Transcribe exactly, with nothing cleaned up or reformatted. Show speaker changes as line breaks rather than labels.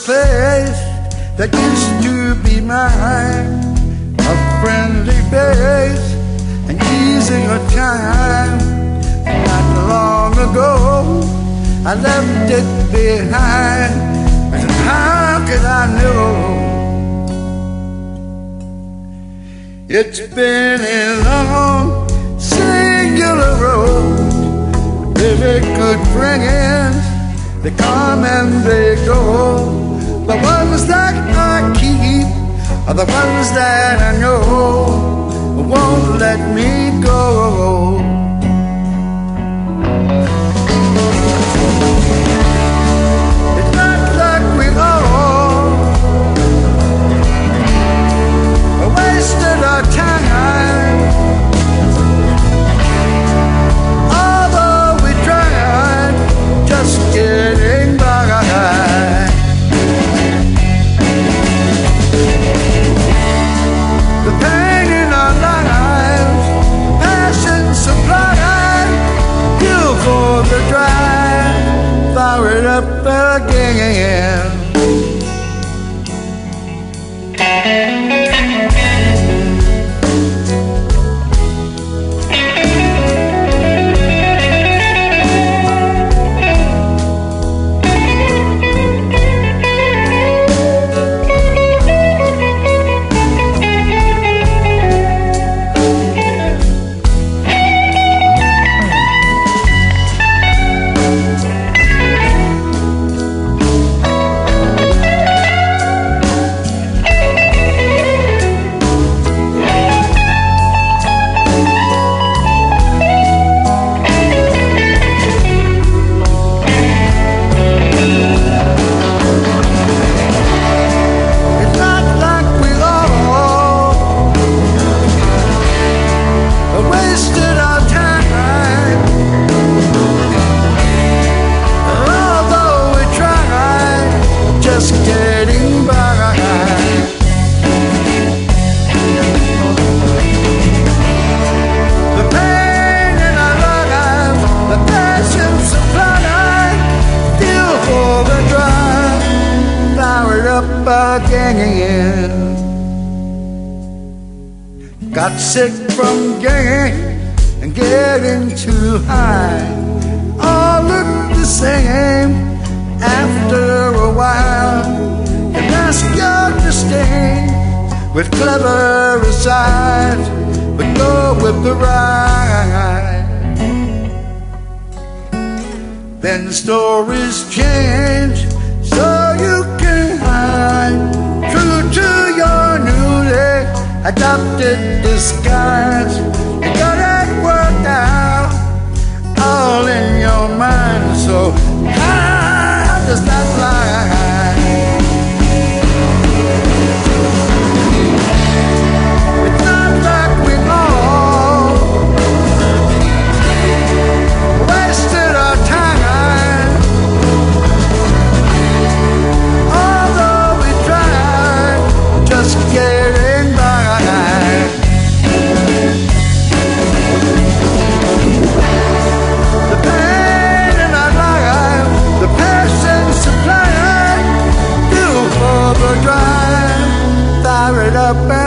place that used to be mine, a friendly base, an easier time. Not long ago, I left it behind, and how could I know? It's been a long, singular road. Really good friends, they come and they go. The ones that I keep are the ones that I know won't let me go. It's not like we all wasted our time, although we tried just getting by. The pain in our lives, passion supplied, fuel for the drive, fire it up again. Again. Got sick from getting and getting too high. All look the same after a while. And ask God to stay with clever sides, but go with the ride. Then stories change, so you can hide. True to your newly adopted disguise, you got it worked out, all in your mind. So how does that lie? It's not like we all wasted our time, although we tried just getting by. The pain in our life, the passion supplied, fuel for the drive, fire it up.